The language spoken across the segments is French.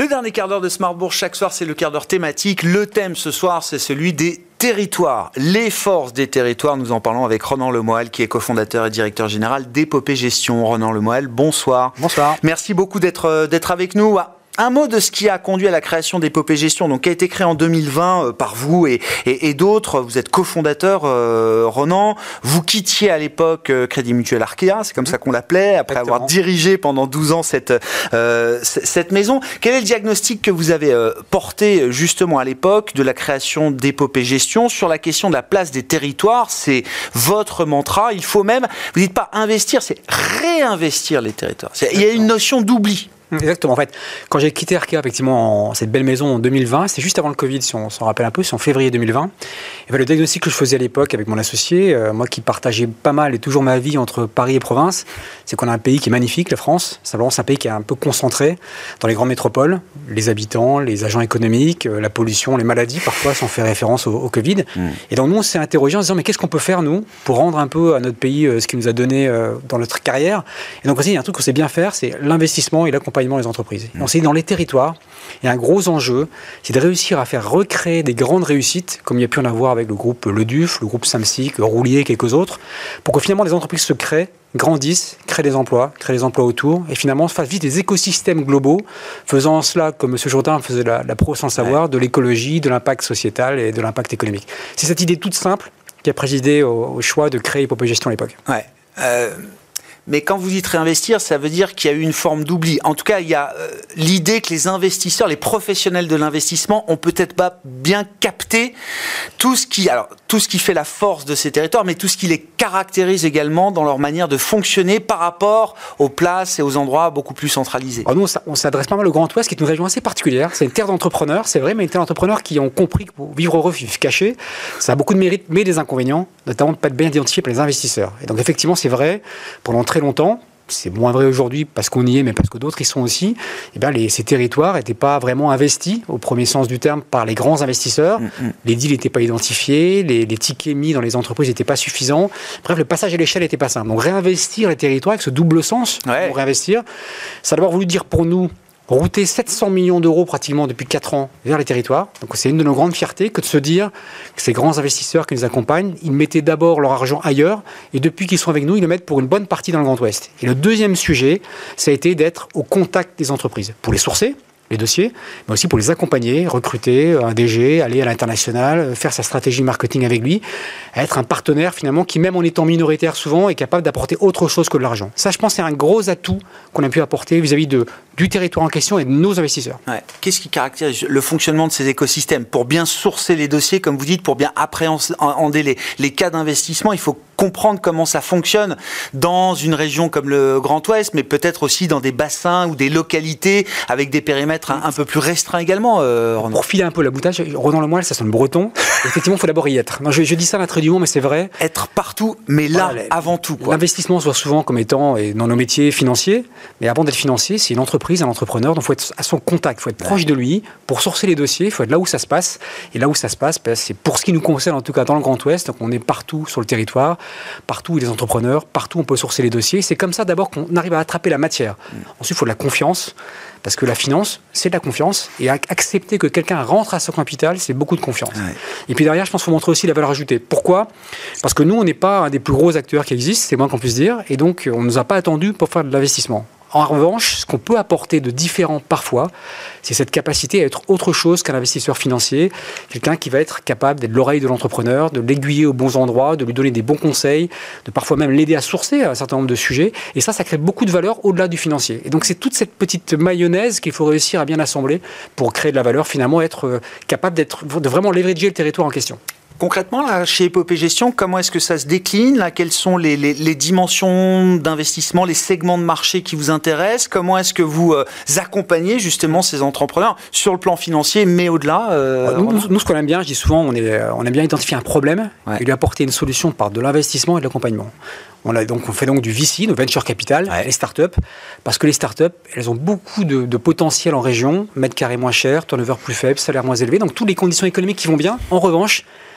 Le dernier quart d'heure de Smart Bourse, chaque soir, c'est le quart d'heure thématique. Le thème ce soir, c'est celui des territoires. Les forces des territoires, nous en parlons avec Ronan Lemoal, qui est cofondateur et directeur général d'Épopée Gestion. Ronan Lemoal, bonsoir. Bonsoir. Merci beaucoup d'être avec nous. Un mot de ce qui a conduit à la création d'Épopée Gestion, donc qui a été créé en 2020 par vous et d'autres. Vous êtes cofondateur, Ronan. Vous quittiez à l'époque Crédit Mutuel Arkea, c'est comme ça qu'on l'appelait, après avoir dirigé pendant 12 ans cette maison. Quel est le diagnostic que vous avez porté justement à l'époque de la création d'Épopée Gestion sur la question de la place des territoires? C'est votre mantra. Il faut même, vous dites pas investir, c'est réinvestir les territoires. Il y a une notion d'oubli. Exactement. En fait, quand j'ai quitté Arkea, effectivement, cette belle maison en 2020, c'était juste avant le Covid, si on s'en rappelle un peu, c'est en février 2020. Et bien, le diagnostic que je faisais à l'époque avec mon associé, moi qui partageais pas mal et toujours ma vie entre Paris et province, c'est qu'on a un pays qui est magnifique, la France. Simplement, c'est un pays qui est un peu concentré dans les grandes métropoles, les habitants, les agents économiques, la pollution, les maladies, parfois, sans faire référence au Covid. Et donc, nous, on s'est interrogé en se disant, mais qu'est-ce qu'on peut faire, nous, pour rendre un peu à notre pays ce qu'il nous a donné dans notre carrière? Et donc, aussi, il y a un truc qu'on sait bien faire, c'est l'investissement et l'accompagnement des entreprises. On sait dans les territoires, il y a un gros enjeu, c'est de réussir à faire recréer des grandes réussites, comme il y a pu en avoir avec le groupe Le Duf, le groupe Samsic, Roulier, quelques autres, pour que finalement les entreprises se créent, grandissent, créent des emplois autour, et finalement fassent vivre des écosystèmes globaux, faisant cela, comme M. Jourdain faisait la pro sans savoir, de l'écologie, de l'impact sociétal et de l'impact économique. C'est cette idée toute simple qui a présidé au choix de créer Épopée Gestion à l'époque. Ouais. Mais quand vous dites réinvestir, ça veut dire qu'il y a eu une forme d'oubli. En tout cas, il y a l'idée que les investisseurs, les professionnels de l'investissement ont peut-être pas bien capté tout ce qui fait la force de ces territoires, mais tout ce qui les caractérise également dans leur manière de fonctionner par rapport aux places et aux endroits beaucoup plus centralisés. Alors nous, on s'adresse pas mal au Grand Ouest, qui est une région assez particulière. C'est une terre d'entrepreneurs, c'est vrai, mais une terre d'entrepreneurs qui ont compris que pour vivre heureux, vivre caché, ça a beaucoup de mérite, mais des inconvénients, notamment de ne pas être bien identifié par les investisseurs. Et donc effectivement, c'est vrai, pendant très longtemps, c'est moins vrai aujourd'hui parce qu'on y est, mais parce que d'autres y sont aussi, eh bien ces territoires n'étaient pas vraiment investis, au premier sens du terme, par les grands investisseurs. Les deals n'étaient pas identifiés, les tickets mis dans les entreprises n'étaient pas suffisants. Bref, le passage à l'échelle n'était pas simple. Donc réinvestir les territoires avec ce double sens, pour réinvestir, ça a d'abord voulu dire pour nous, router 700 millions d'euros pratiquement depuis 4 ans vers les territoires. Donc c'est une de nos grandes fiertés que de se dire que ces grands investisseurs qui nous accompagnent, ils mettaient d'abord leur argent ailleurs et depuis qu'ils sont avec nous, ils le mettent pour une bonne partie dans le Grand Ouest. Et le deuxième sujet, ça a été d'être au contact des entreprises, pour les sourcer, les dossiers, mais aussi pour les accompagner, recruter un DG, aller à l'international, faire sa stratégie marketing avec lui, être un partenaire finalement qui, même en étant minoritaire souvent, est capable d'apporter autre chose que de l'argent. Ça, je pense, c'est un gros atout qu'on a pu apporter vis-à-vis du territoire en question et de nos investisseurs. Ouais. Qu'est-ce qui caractérise le fonctionnement de ces écosystèmes? Pour bien sourcer les dossiers, comme vous dites, pour bien appréhender les cas d'investissement, il faut comprendre comment ça fonctionne dans une région comme le Grand Ouest, mais peut-être aussi dans des bassins ou des localités avec des périmètres un peu plus restreints également. Pour filer un peu la boutage, Ronan Lemoal, ça sonne breton. Effectivement, il faut d'abord y être. Non, je dis ça à l'introduction, mais c'est vrai. Être partout, mais là, avant tout. L'investissement se voit souvent comme étant, et dans nos métiers, financiers. Mais avant d'être financier, c'est une entreprise, un entrepreneur. Donc, il faut être à son contact, il faut être proche de lui. Pour sourcer les dossiers, il faut être là où ça se passe. Et là où ça se passe, c'est pour ce qui nous concerne, en tout cas dans le Grand Ouest. Donc, on est partout sur le territoire, partout où il y a des entrepreneurs, partout où on peut sourcer les dossiers. C'est comme ça d'abord qu'on arrive à attraper la matière. Ensuite, il faut de la confiance. Parce que la finance, c'est de la confiance. Et accepter que quelqu'un rentre à son capital, c'est beaucoup de confiance. Ouais. Et puis derrière, je pense qu'il faut montrer aussi la valeur ajoutée. Pourquoi ? Parce que nous, on n'est pas un des plus gros acteurs qui existent, c'est moins qu'on puisse dire. Et donc, on ne nous a pas attendu pour faire de l'investissement. En revanche, ce qu'on peut apporter de différent parfois, c'est cette capacité à être autre chose qu'un investisseur financier, quelqu'un qui va être capable d'être l'oreille de l'entrepreneur, de l'aiguiller aux bons endroits, de lui donner des bons conseils, de parfois même l'aider à sourcer un certain nombre de sujets. Et ça crée beaucoup de valeur au-delà du financier. Et donc, c'est toute cette petite mayonnaise qu'il faut réussir à bien assembler pour créer de la valeur, finalement, être capable de vraiment leverager le territoire en question. Concrètement, là, chez Épopée Gestion, comment est-ce que ça se décline là, quelles sont les dimensions d'investissement, les segments de marché qui vous intéressent? Comment est-ce que vous accompagnez justement ces entrepreneurs sur le plan financier, mais au-delà Nous, ce qu'on aime bien, je dis souvent, on aime bien identifier un problème et lui apporter une solution par de l'investissement et de l'accompagnement. On fait donc du VC, de venture capital, les startups, parce que les startups, elles ont beaucoup de potentiel en région, mètres carrés moins chers, turnover plus faible, salaire moins élevé, donc toutes les conditions économiques qui vont bien. En revanche,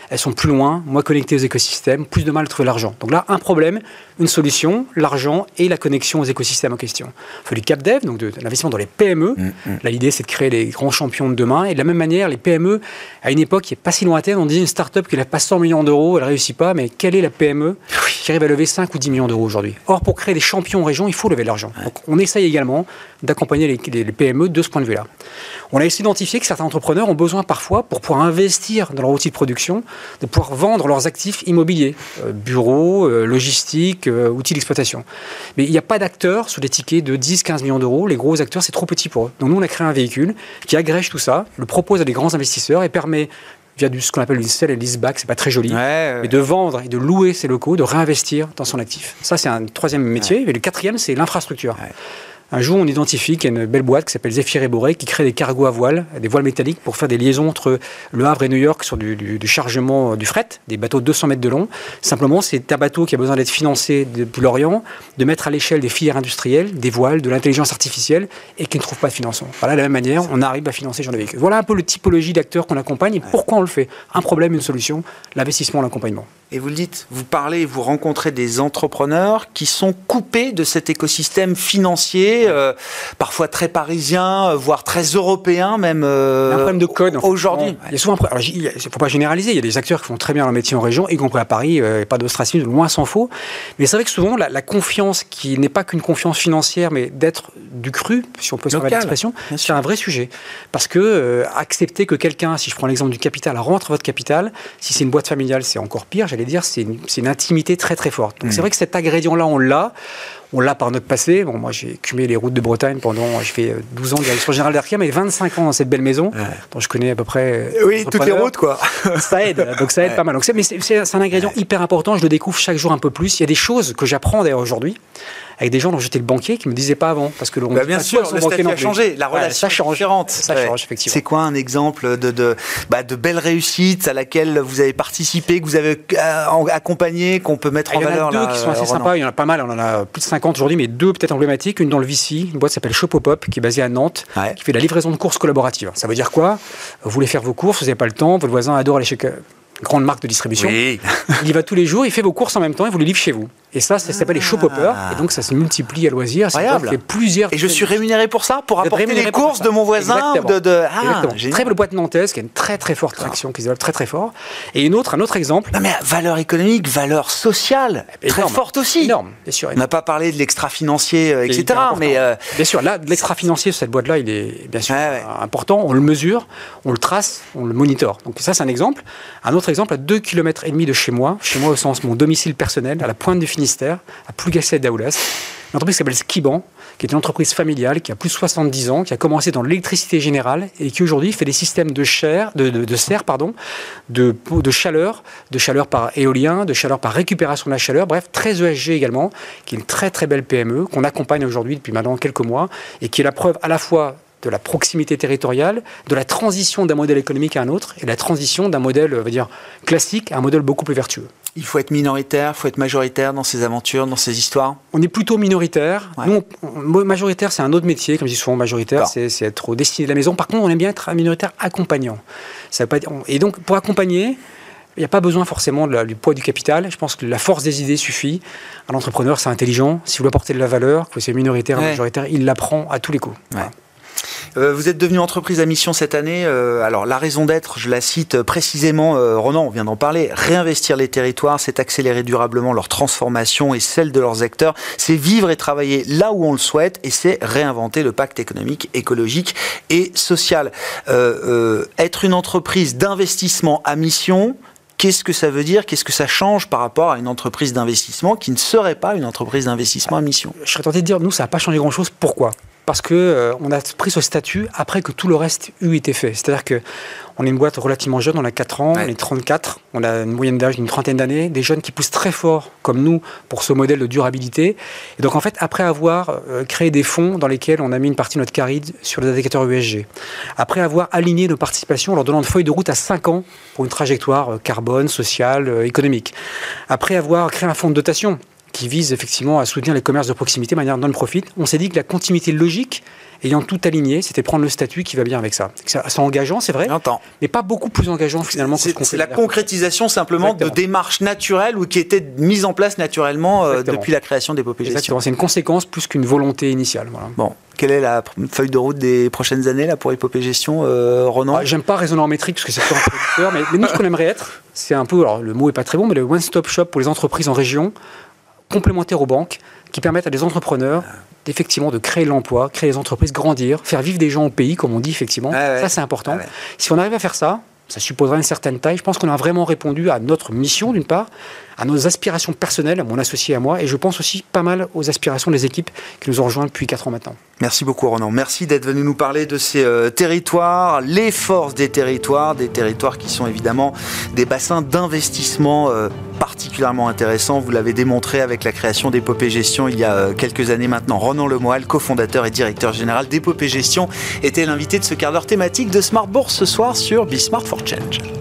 elles sont plus loin, moins connectées aux écosystèmes, plus de mal à trouver l'argent. Donc là, un problème, une solution, l'argent et la connexion aux écosystèmes en question. Il faut du cap dev, donc de l'investissement dans les PME. Là, l'idée, c'est de créer les grands champions de demain. Et de la même manière, les PME, à une époque qui n'est pas si lointaine, on disait une start-up qui n'a pas 100 millions d'euros, elle ne réussit pas, mais quelle est la PME qui arrive à lever 5 ou 10 millions d'euros aujourd'hui? Or, pour créer des champions en région, il faut lever de l'argent. Donc, on essaye également d'accompagner les PME de ce point de vue-là. On a aussi identifié que certains entrepreneurs ont besoin parfois, pour pouvoir investir dans leur outil de production, de pouvoir vendre leurs actifs immobiliers, bureaux, logistique, outils d'exploitation. Mais il n'y a pas d'acteurs sur des tickets de 10-15 millions d'euros. Les gros acteurs, c'est trop petit pour eux. Donc nous, on a créé un véhicule qui agrège tout ça, le propose à des grands investisseurs et permet, via ce qu'on appelle une sell and leaseback, c'est pas très joli, mais de vendre et de louer ses locaux, de réinvestir dans son actif. Ça, c'est un troisième métier. Et le quatrième, c'est l'infrastructure. Un jour, on identifie qu'il y a une belle boîte qui s'appelle Zephyr et Boré qui crée des cargos à voile, des voiles métalliques pour faire des liaisons entre Le Havre et New York sur du chargement du fret, des bateaux de 200 mètres de long. Simplement, c'est un bateau qui a besoin d'être financé depuis l'Orient, de mettre à l'échelle des filières industrielles, des voiles, de l'intelligence artificielle et qui ne trouve pas de financement. Voilà, de la même manière, on arrive à financer ce genre de véhicules. Voilà un peu la typologie d'acteurs qu'on accompagne et pourquoi on le fait. Un problème, une solution, l'investissement, l'accompagnement. Et vous le dites, vous parlez, vous rencontrez des entrepreneurs qui sont coupés de cet écosystème financier, parfois très parisien, voire très européen même. Il y a un problème de code. Aujourd'hui. Il y a souvent, alors, il ne faut pas généraliser, il y a des acteurs qui font très bien leur métier en région, y compris à Paris, pas d'ostracisme, loin s'en faut. Mais c'est vrai que souvent, la confiance, qui n'est pas qu'une confiance financière, mais d'être du cru, si on peut se permettre l'expression, c'est un vrai sujet. Parce que accepter que quelqu'un, si je prends l'exemple du capital, rentre votre capital, si c'est une boîte familiale, c'est encore pire, j'allais dire, c'est une intimité très très forte. Donc c'est vrai que cet ingrédient-là, on l'a par notre passé. Bon, moi, j'ai écumé les routes de Bretagne pendant, je fais 12 ans de direction générale d'Arkia, mais 25 ans dans cette belle maison, dont je connais à peu près... Oui, toutes les routes, quoi. Ça aide, donc ça aide pas mal. Donc c'est un ingrédient hyper important, je le découvre chaque jour un peu plus. Il y a des choses que j'apprends d'ailleurs aujourd'hui, avec des gens dont j'étais le banquier qui ne me disaient pas avant. Parce que bien sûr, le statut a changé, la relation est différente. Ça change, effectivement. C'est quoi un exemple de belles réussites à laquelle vous avez participé, que vous avez accompagné, qu'on peut mettre en valeur? Il y en a deux qui sont assez sympas, il y en a pas mal, on en a plus de 50 aujourd'hui, mais deux peut-être emblématiques. Une dans le VC, une boîte qui s'appelle Shopopop, qui est basée à Nantes, qui fait de la livraison de courses collaborative. Ça veut dire quoi? Vous voulez faire vos courses, vous n'avez pas le temps, votre voisin adore aller chez grande marque de distribution. Oui. Il y va tous les jours, il fait vos courses en même temps et vous les livre chez vous. Et ça s'appelle les Shopopper. Et donc, ça se multiplie à loisir. Incroyable. Fait plusieurs. Et je suis rémunéré pour ça, pour apporter les courses de mon voisin. Exactement. Très belle boîte nantaise qui a une très très forte traction, qui se développe très très fort. Et un autre exemple. Non mais valeur économique, valeur sociale, très forte aussi. Énorme, bien sûr. On n'a pas parlé de l'extra-financier, etc. Mais bien sûr, là, l'extra-financier sur cette boîte-là, il est bien sûr important. On le mesure, on le trace, on le monitore. Donc ça, c'est un exemple. Un autre exemple, à 2,5 km de chez moi au sens mon domicile personnel, à la pointe du Finistère, à Plougasset-Daoulas, une entreprise qui s'appelle Skiban, qui est une entreprise familiale, qui a plus de 70 ans, qui a commencé dans l'électricité générale et qui aujourd'hui fait des systèmes de serre, de chaleur par éolien, de chaleur par récupération de la chaleur, bref, très ESG également, qui est une très très belle PME, qu'on accompagne aujourd'hui depuis maintenant quelques mois, et qui est la preuve à la fois de la proximité territoriale, de la transition d'un modèle économique à un autre, et de la transition d'un modèle, on va dire, classique à un modèle beaucoup plus vertueux. Il faut être minoritaire, il faut être majoritaire dans ces aventures, dans ces histoires? On est plutôt minoritaire. Nous, majoritaire, c'est un autre métier. Comme je dis souvent, majoritaire, c'est être au destiné de la maison. Par contre, on aime bien être un minoritaire accompagnant. Ça veut pas dire, et donc, pour accompagner, il n'y a pas besoin forcément du poids du capital. Je pense que la force des idées suffit. Un entrepreneur, c'est intelligent. Si vous voulez apporter de la valeur, que vous soyez minoritaire ou majoritaire, il l'apprend à tous les coups. Voilà. Vous êtes devenu entreprise à mission cette année. Alors, la raison d'être, je la cite précisément, Ronan, on vient d'en parler, réinvestir les territoires, c'est accélérer durablement leur transformation et celle de leurs acteurs, c'est vivre et travailler là où on le souhaite et c'est réinventer le pacte économique, écologique et social. Être une entreprise d'investissement à mission, qu'est-ce que ça veut dire? Qu'est-ce que ça change par rapport à une entreprise d'investissement qui ne serait pas une entreprise d'investissement à mission? Je serais tenté de dire, nous, ça n'a pas changé grand-chose. Pourquoi? Parce qu'on a pris ce statut après que tout le reste eut été fait. C'est-à-dire qu'on est une boîte relativement jeune, on a 4 ans, on est 34, on a une moyenne d'âge d'une trentaine d'années, des jeunes qui poussent très fort, comme nous, pour ce modèle de durabilité. Et donc, en fait, après avoir créé des fonds dans lesquels on a mis une partie de notre caride sur les indicateurs ESG, après avoir aligné nos participations en leur donnant une feuille de route à 5 ans pour une trajectoire carbone, sociale, économique, après avoir créé un fonds de dotation, qui vise effectivement à soutenir les commerces de proximité de manière non-profit. On s'est dit que la continuité logique, ayant tout aligné, c'était prendre le statut qui va bien avec ça. C'est engageant, c'est vrai, mais pas beaucoup plus engageant finalement que ce qu'on fait. C'est la concrétisation simplement de démarches naturelles ou qui étaient mises en place naturellement depuis la création d'Épopée Gestion. Exactement, c'est une conséquence plus qu'une volonté initiale. Voilà. Bon, quelle est la feuille de route des prochaines années là, pour Épopée Gestion, Ronan? J'aime pas raisonner en métrique parce que c'est toujours un peu réducteur, mais nous, ce qu'on aimerait être, c'est un peu, alors le mot est pas très bon, mais le one-stop shop pour les entreprises en région, complémentaire aux banques, qui permettent à des entrepreneurs effectivement de créer l'emploi, créer des entreprises, grandir, faire vivre des gens au pays, comme on dit effectivement. Ça, c'est important. Si on arrive à faire ça, ça supposera une certaine taille. Je pense qu'on a vraiment répondu à notre mission, d'une part, à nos aspirations personnelles, à mon associé et à moi, et je pense aussi pas mal aux aspirations des équipes qui nous ont rejoints depuis 4 ans maintenant. Merci beaucoup, Ronan. Merci d'être venu nous parler de ces territoires, les forces des territoires qui sont évidemment des bassins d'investissement particulièrement intéressants. Vous l'avez démontré avec la création d'Épopée Gestion il y a quelques années maintenant. Ronan Lemoal, cofondateur et directeur général d'Épopée Gestion, était l'invité de ce quart d'heure thématique de Smart Bourse ce soir sur Be Smart for Change.